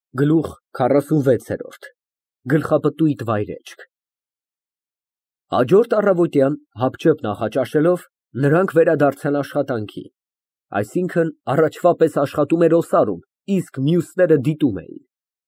Գլուխ 46 Գլխապտույտ վայրեջք Հաջորդ առավոտյան հապճեպ նախաճաշելով նրանք վերադարձան աշխատանքի, այսինքն առաջվա պես աշխատում էր Օսարուն, իսկ մյուսները դիտում էին։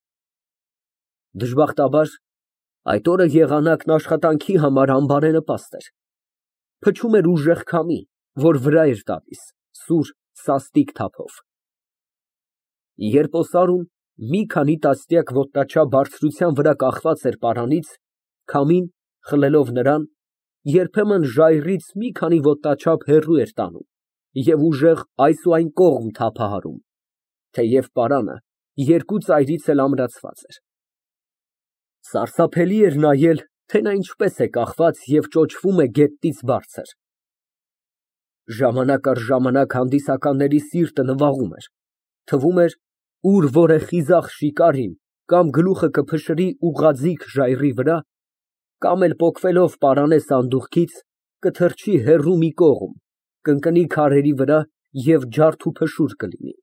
Դժբախտաբար այդ օրը եղանակն աշխատանքի համար անբարենպաստ էր։ Փչում էր ուժեղ քամի, որ վրա էր տալիս սուր սաստիկ թափով։ Երբ Օսարուն մի քանի տասնյակ ոտնաչափ բարձրության վրա կախված էր պարանից, քամին, խլելով նրան, երբեմն ժայռից մի քանի ոտնաչափ հեռու էր տանում և ուժեղ այս ու այն կողմ թափահարում, թեև պարանը երկու ծայրից էլ ամրացված էր։ Սարսափելի էր նայել, թե նա ինչպես է կախված և ճոճվում է գետնից բարձր։ Ժամանակ առ ժամանակ հանդիսականների սիրտը նվաղում էր, թվում էր, ուր որ է խիզախ շիկարին, կամ գլուխը կփշրի ուղղաձիգ ժայռի վրա, կամ էլ պոկվելով պարանե սանդուղքից, կթռչի հեռու մի կողմ, կընկնի քարերի վրա և ջարդուփշուր կլինի։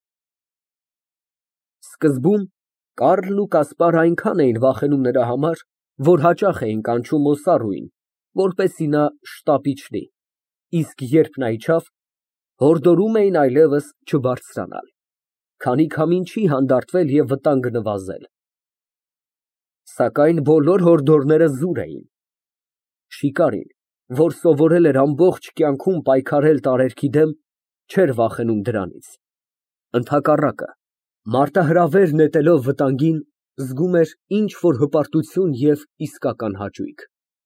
Սկզբում Կառլն ու Կասպարը այնքան էին վախենում նրա համար, որ հաճախ էին կանչում Օսարուին, որպեսզի նա շտապ իջնի, իսկ երբ նա իջավ, հորդորում էին այլևս չբարձրանալ, քանի քամին չի հանդարտվել և վտանգը նվազել։ Սակայն բոլոր հորդորները զուր էին։ Շիկարին, որ սովորել էր ամբողջ կյանքում պայքարել տարերքի դեմ, չէր վախենում դրանից։ Ընդհակառակը, մարտահրավեր նետելով վտանգին, զգում էր ինչ֊որ հպարտություն և իսկական հաճույք։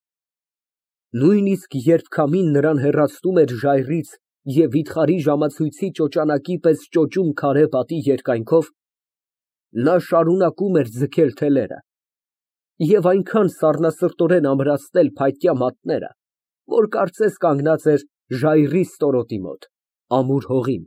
Նույնիսկ երբ քամին նրան հեռացնում էր ժայռից և վիթխարի ժամացույցի ճոճանակի պես ճոճում քարե պատի երկայնքով, նա շարունակում էր ձգել թելերը և այնքան սառնասրտորեն ամրացնել փայտյա մատները, որ կարծես կանգնած էր ժայռի ստորոտի մոտ, ամուր հողին։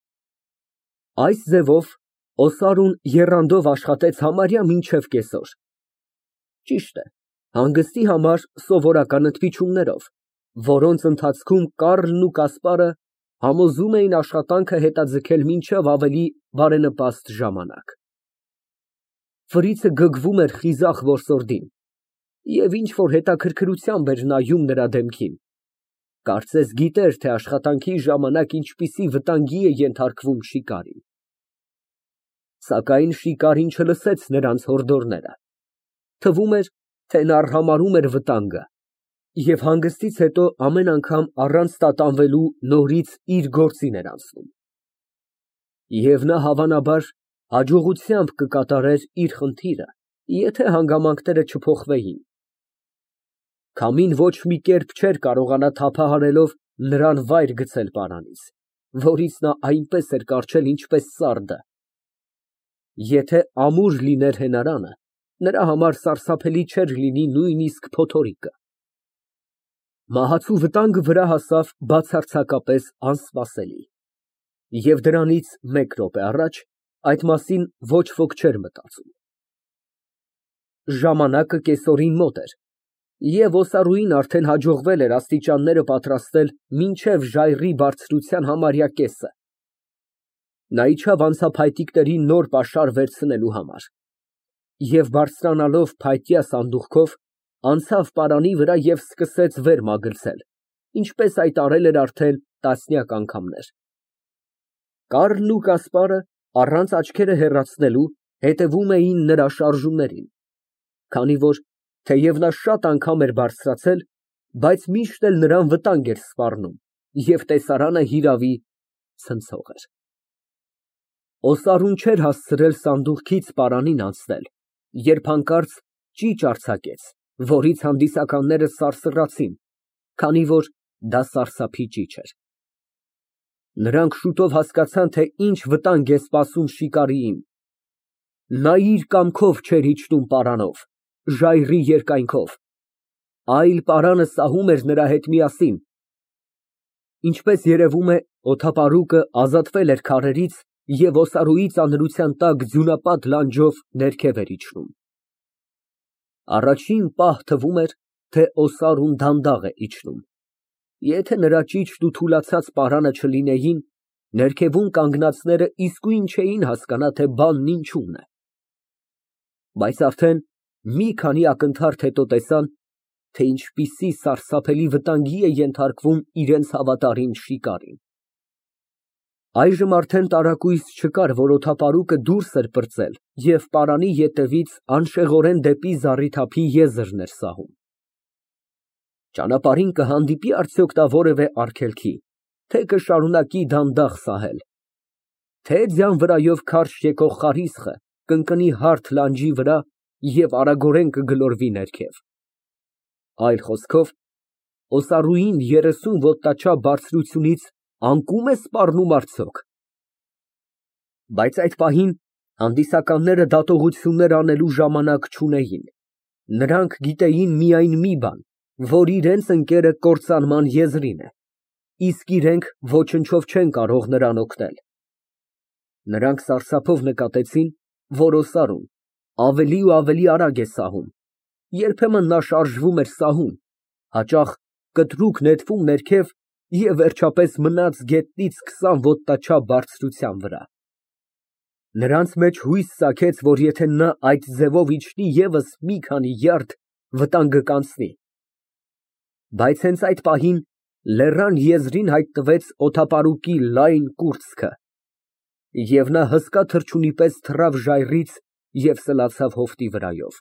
Այս ձևով Օսարուն եռանդով աշխատեց համարյա մինչև կեսօր։ Ճիշտ է, հանգստի համար սովորական ընդմիջումներով, որոնց ընթացքում Կառլն ու Կասպարը համոզում էին աշխատանքը հետաձգել մինչև ավելի բարենպաստ ժամանակ։ Ֆրիցը գգվում էր խիզախ որսորդին և ինչ֊որ հետաքրքրությամբ էր նայում նրա դեմքին, կարծես գիտեր, թե աշխատանքի ժամանակ ինչպիսի վտանգի է ենթարկվում շիկարին։ Սակայն շիկարին չլսեց նրանց հորդորները, թվում էր, թե նա արհամարհում էր վտանգը և հանգստից հետո ամեն անգամ առանց տատանվելու նորից իր գործին էր անցնում։ Եվ նա հավանաբար հաջողությամբ կկատարեր իր խնդիրը, եթե հանգամանքները չփոխվեին։ Քամին ոչ մի կերպ չէր կարողանա թափահարելով նրան վայր գցել պարանից, որից նա այնպես էր կառչել, ինչպես սարդը։ Եթե ամուր լիներ հենարանը, նրա համար սարսափելի չէր լինի նույնիսկ փոթորիկը։ Մահացու վտանգը վրա հասավ բացարձակապես անսպասելի, և դրանից մեկ րոպե առաջ այդ մասին ոչ ոք չէր մտածում։ Ժամանակը կեսօրին մոտ էր, և Օսարուին արդեն հաջողվել էր աստիճանները պատրաստել մինչև ժայռի բարձրության համարյա կեսը։ Նա իջավ անցափայտիկների նոր պաշար վերցնելու համար և բարձրանալով փայտյա սանդուղքով, անցավ պարանի վրա և սկսեց վեր մագլցել, ինչպես այդ արել էր արդեն տասնյակ անգամներ։ Կառլն ու Կասպարը, առանց աչքերը հեռացնելու, հետևում էին նրա շարժումներին, քանի որ, թեև նա շատ անգամ էր բարձրացել, բայց միշտ էլ նրան վտանգ էր սպառնում և տեսարանը հիրավի ցնցող էր։ Օսարուն չէր հասցրել սանդուղքից պարանին անցնել, երբ հանկարծ ճիչ արձակեց, որից հանդիսականները սարսռացին, քանի որ դա սարսափի ճիչ էր։ Նրանք շուտով հասկացան, թե ինչ վտանգ է սպասում շիկարիին։ Նա իր կամքով չէր իջնում պարանով, ժայռի երկայնքով, այլ պարանը սահում էր նրա հետ միասին։ Ինչպես երևում է, օդապարուկը ազատվել էր քարերից և Օսարուի ծանրության տակ ձյունապատ լանջով ներքև էր իջնում։ Առաջին պահ թվում էր, թե Օսարուն դանդաղ է իջնում։ Եթե նրա ճիճն ու թուլացած պարանը չլինեին, ներքևում կանգնածները իսկույն չէին հասկանա, թե բանն ինչումն է։ Բայց արդեն մի քանի ակնթարթ հետո տեսան, թե ինչպիսի սարսափելի վտանգի է ենթարկվում իրենց հավատարիմ Շիկարին։ Այժմ արդեն տարակույս չկար, որ օդապարուկը դուրս էր պրծել և պարանի ետևից անշեղորեն դեպի զառիթափի եզրն էր սահում։ Ճանապարհին կհանդիպի արդյոք նա որևէ արգելքի, թե կշարունակի դանդաղ սահել, թե ձյան վրայով քարշ եկող խարիսխը կընկնի հարթ լանջի վրա և արագորեն կգլորվի ներքև։ Այլ խոսքով, Օսարուին 30 ոտնաչափ բարձրությունից անկում է սպառնում արդյոք։ Բայց այդ պահին հանդիսականները դատողություններ անելու ժամանակ չունեին, նրանք գիտեին միայն մի բան, որ իրենց ընկերը կործանման եզրին է, իսկ իրենք ոչնչով չեն կարող նրան օգնել։ Նրանք սարսափով նկատեցին, որ Օսարուն ավելի ու ավելի արագ է սահում, երբեմն նա շարժվում էր սահուն, հաճախ կտրուկ նետվում ներքև և վերջապես մնաց գետնից 20 ոտնաչափ բարձրության վրա։ Նրանց մեջ հույս ծագեց, որ եթե նա այդ ձևով իջնի ևս մի քանի յարդ, վտանգը կանցնի։ Բայց հենց այդ պահին լեռան եզրին հայտնվեց օդապարուկի լայն կուրծքը, և նա հսկա թռչունի պես թռավ ժայռից և սլացավ հովտի վրայով։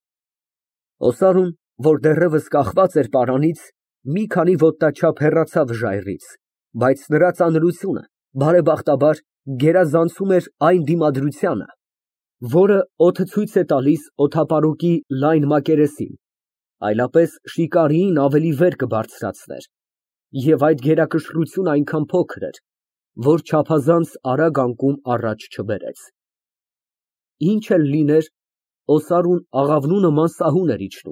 Օսարուն, որ դեռևս կախված էր պարանից, մի քանի ոտնաչափ հեռացավ ժայռից, բայց նրա ծանրությունը, բարեբախտաբար, գերազանցում էր այն դիմադրությանը, որը օդը ցույց է տալիս օդապարուկի լայն մակերեսին, այլապես Շիկարիին ավելի վեր կբարձրացներ, և այդ գերակշռությունը այնքան փոքր էր, որ չափազանց արագ անկում առաջ չբերեց։ Ինչ էլ լիներ, Օսարուն աղավնու նման սահուն էր իջնում։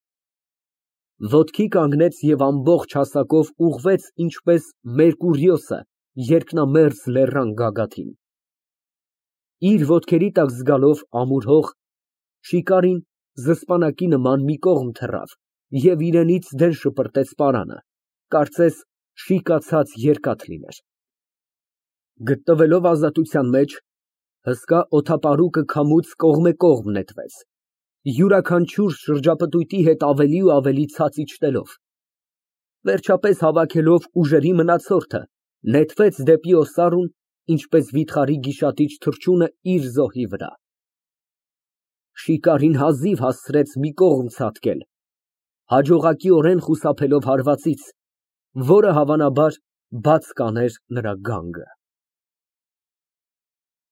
Ոտքի կանգնեց և ամբողջ հասակով ուղղվեց ինչպես Մերկուրիոսը երկնամերձ լեռան գագաթին։ Իր ոտքերի տակ զգալով ամուր հող, Շիկարին զսպանակի նման մի կողմ թռավ և իրենից դեն շպրտեց պարանը, կարծես շիկացած երկաթ լիներ։ Գտնվելով ազատության մեջ, հսկա օդապարուկը քամուց կողմեկողմ նետվեց, յուրաքանչյուր շրջապտույտի հետ ավելի ու ավելի ցած իջնելով, վերջապես հավաքելով ուժերի մնացորդը, նետվեց դեպի Օսարուն, ինչպես վիթխարի գիշատիչ թռչունը իր զոհի վրա։ Շիկարին հազիվ հասցրեց մի կողմ ցատկել, հաջողակիորեն խուսափելով հարվածից, որը հավանաբար բաց կաներ նրա գանգը։